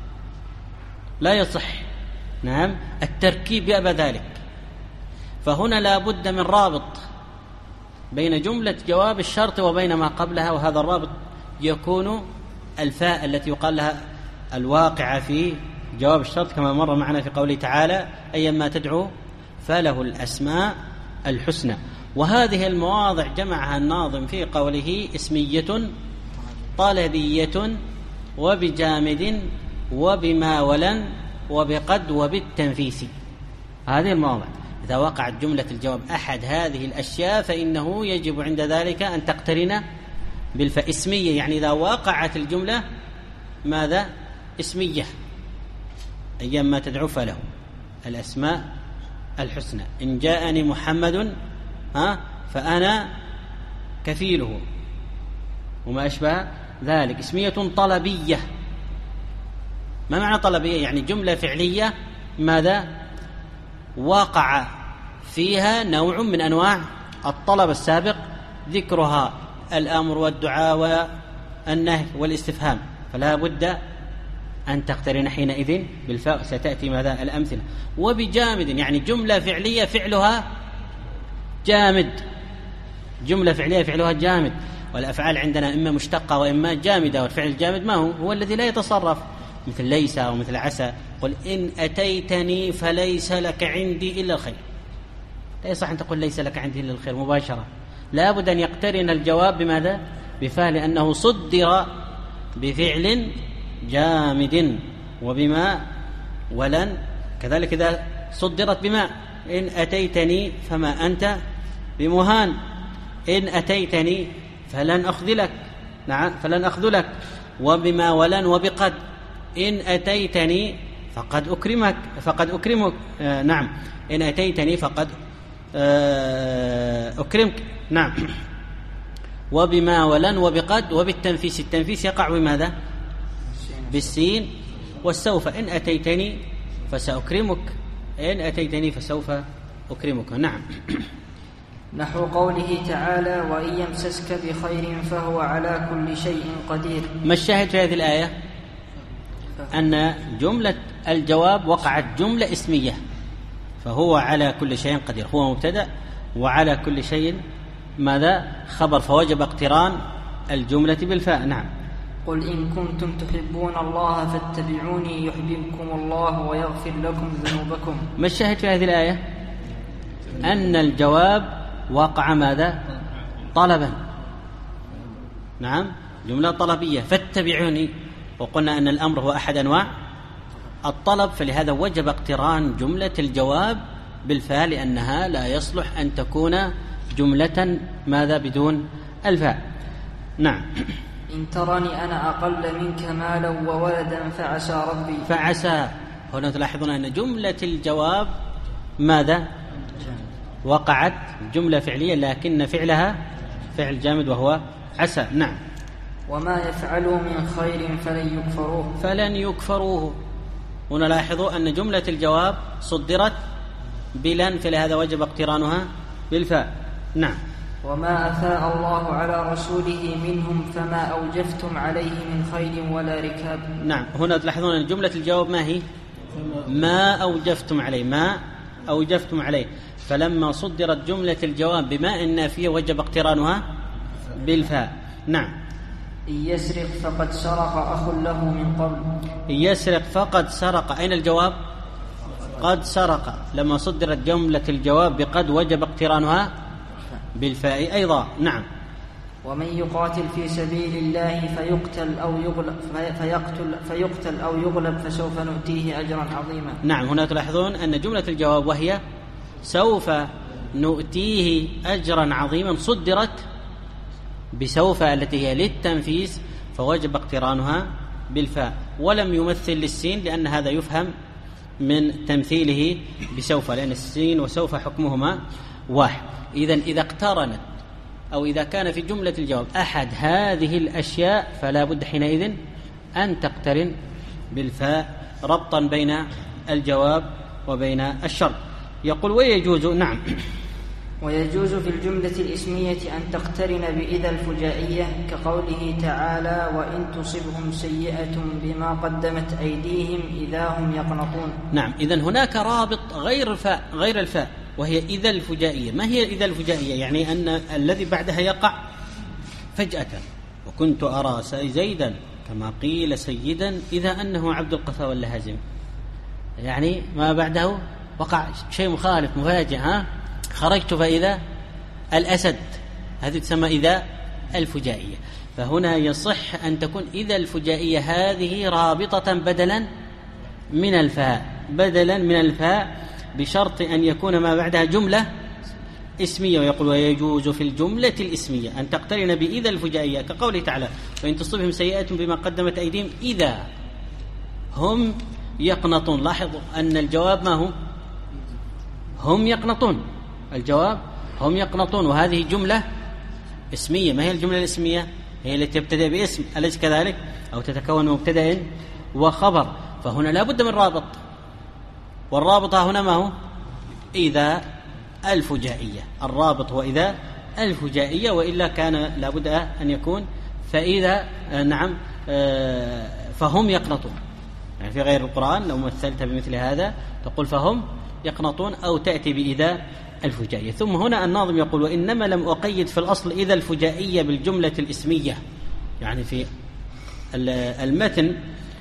لا يصح. نعم، التركيب يأبى ذلك، فهنا لا بد من رابط بين جملة جواب الشرط وبين ما قبلها، وهذا الرابط يكون الفاء التي يقال لها الواقعة في جواب الشرط، كما مر معنا في قوله تعالى: أيما تدعو فله الأسماء الحسنى. وهذه المواضع جمعها الناظم في قوله: اسمية طلبية وبجامد وبما ولن وبقد وبالتنفيس. هذه المواضع إذا وقعت جملة الجواب أحد هذه الأشياء فإنه يجب عند ذلك أن تقترن بالفاء. اسمية يعني إذا وقعت الجملة ماذا؟ اسمية. أيما تدعو فله الأسماء الحسنى. إن جاءني محمد ها فأنا كفيله وما أشبه ذلك. اسمية طلبية. ما معنى طلبية؟ يعني جملة فعلية ماذا؟ وقع فيها نوع من أنواع الطلب السابق ذكرها، الأمر والدعاء والنهي والاستفهام، فلا بد أن تقترن حينئذ بالفاء. ستأتي ماذا؟ الأمثلة. وبجامد يعني جملة فعلية فعلها جامد، جملة فعلية فعلها جامد. والأفعال عندنا إما مشتقة وإما جامدة، والفعل الجامد ما هو؟ هو الذي لا يتصرف، مثل ليس ومثل عسى. قل إن أتيتني فليس لك عندي إلا الخير. لا يصح أن تقول ليس لك عندي إلا الخير مباشرة، لا بد أن يقترن الجواب بماذا؟ بفاء، لأنه صدر بفعل جامد. وبما ولن كذلك إذا صدرت بما، إن أتيتني فما أنت بمهان، إن أتيتني فلن أخذلك. نعم، فلن أخذلك. وبما ولن وبقد، إن أتيتني فقد أكرمك فقد أكرمك. آه نعم، إن أتيتني فقد آه أكرمك. نعم. وبما ولن وبقد وبالتنفيس. التنفيس يقع بماذا؟ بالسين والسوف. إن أتيتني فسأكرمك، إن أتيتني فسوف أكرمك. نعم. نحو قوله تعالى: وإن يمسسك بخير فهو على كل شيء قدير. ما الشاهد في هذه الآية؟ أن جملة الجواب وقعت جملة اسمية، فهو على كل شيء قدير هو مبتدأ، وعلى كل شيء ماذا؟ خبر، فوجب اقتران الجملة بالفاء. نعم. قل إن كنتم تحبون الله فاتبعوني يحببكم الله ويغفر لكم ذنوبكم. ما الشاهد في هذه الآية؟ أن الجواب وقع ماذا؟ طلبا. نعم، جملة طلبية، فاتبعوني. وقلنا أن الأمر هو أحد أنواع الطلب، فلهذا وجب اقتران جملة الجواب بالفاء، لأنها لا يصلح أن تكون جملة ماذا؟ بدون الفاء. نعم. إن ترني أنا أقل منك مالا وولدا فعسى ربي. فعسى هنا تلاحظون أن جملة الجواب ماذا؟ وقعت جملة فعلية لكن فعلها فعل جامد وهو عسى. نعم. وما يفعلوا من خير فلن يكفروه. فلن يكفروه. هنا لاحظوا أن جملة الجواب صدرت بلن، فلهذا وجب اقترانها بالفاء. نعم. وما أفاء الله على رسوله منهم فما أوجفتم عليه من خيل ولا ركاب. نعم. هنا تلاحظون أن جملة الجواب ما هي؟ ما أوجفتم عليه. ما أوجفتم عليه. فلما صدرت جملة الجواب بما النافية وجب اقترانها بالفاء. نعم. إن يسرق فقد سرق أخ له من قبل. إن يسرق فقد سرق، أين الجواب؟ قد سرق. لما صدرت جملة الجواب بقد وجب اقترانها بالفاء أيضا. نعم. ومن يقاتل في سبيل الله فيقتل أو يغلب فيقتل, فيقتل أو يغلب فسوف نؤتيه أجرا عظيما. نعم. هنا تلاحظون أن جملة الجواب وهي سوف نؤتيه أجرا عظيما صدرت بسوف التي هي للتنفيس، فوجب اقترانها بالفاء، ولم يمثل للسين لأن هذا يفهم من تمثيله بسوف، لأن السين وسوف حكمهما واحد. إذن إذا اقترنت أو إذا كان في جملة الجواب أحد هذه الأشياء فلا بد حينئذ أن تقترن بالفاء ربطا بين الجواب وبين الشرط. يقول ويجوز. نعم. ويجوز في الجملة الإسمية أن تقترن بإذا الفجائية كقوله تعالى وإن تصبهم سيئة بما قدمت أيديهم إذا هم يقنطون. نعم. إذن هناك رابط غير الفاء غير الفاء وهي إذا الفجائية. ما هي إذا الفجائية؟ يعني أن الذي بعدها يقع فجأة. وكنت أرى زيدا كما قيل سيدا إذا أنه عبد القفا واللهازم، يعني ما بعده وقع شيء مخالف مفاجئ. ها خرجت فإذا الأسد، هذه تسمى إذا الفجائية. فهنا يصح أن تكون إذا الفجائية هذه رابطة بدلا من الفاء بدلا من الفاء بشرط أن يكون ما بعدها جملة اسمية. ويقول ويجوز في الجملة الإسمية أن تقترن بإذا الفجائية كقوله تعالى وإن تصبهم سيئة بما قدمت أيديهم إذا هم يقنطون. لاحظوا أن الجواب ما هو؟ هم يقنطون. الجواب هم يقنطون، وهذه جملة اسمية. ما هي الجملة الاسمية؟ هي التي تبتدأ باسم، أليس كذلك؟ أو تتكون من مبتدأ وخبر. فهنا لا بد من رابط، والرابطة هنا ما هو؟ إذا الفجائية. الرابط هو إذا الفجائية، وإلا كان لا بد أن يكون فإذا نعم فهم يقنطون. يعني في غير القرآن لو مثلت بمثل هذا تقول فهم يقنطون أو تأتي بإذا الفجائية. ثم هنا الناظم يقول وإنما لم أقيد في الأصل إذا الفجائية بالجملة الإسمية. يعني في المتن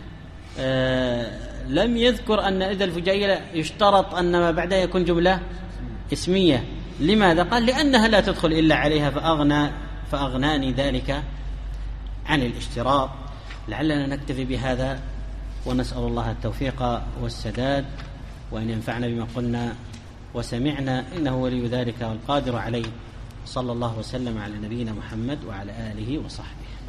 لم يذكر أن إذا الفجائية يشترط أن ما بعدها يكون جملة اسمية. لماذا؟ قال لأنها لا تدخل إلا عليها فأغنى فأغناني ذلك عن الاشتراط. لعلنا نكتفي بهذا ونسأل الله التوفيق والسداد، وأن ينفعنا بما قلنا وسمعنا، إنه ولي ذلك والقادر عليه. صلى الله وسلم على نبينا محمد وعلى آله وصحبه.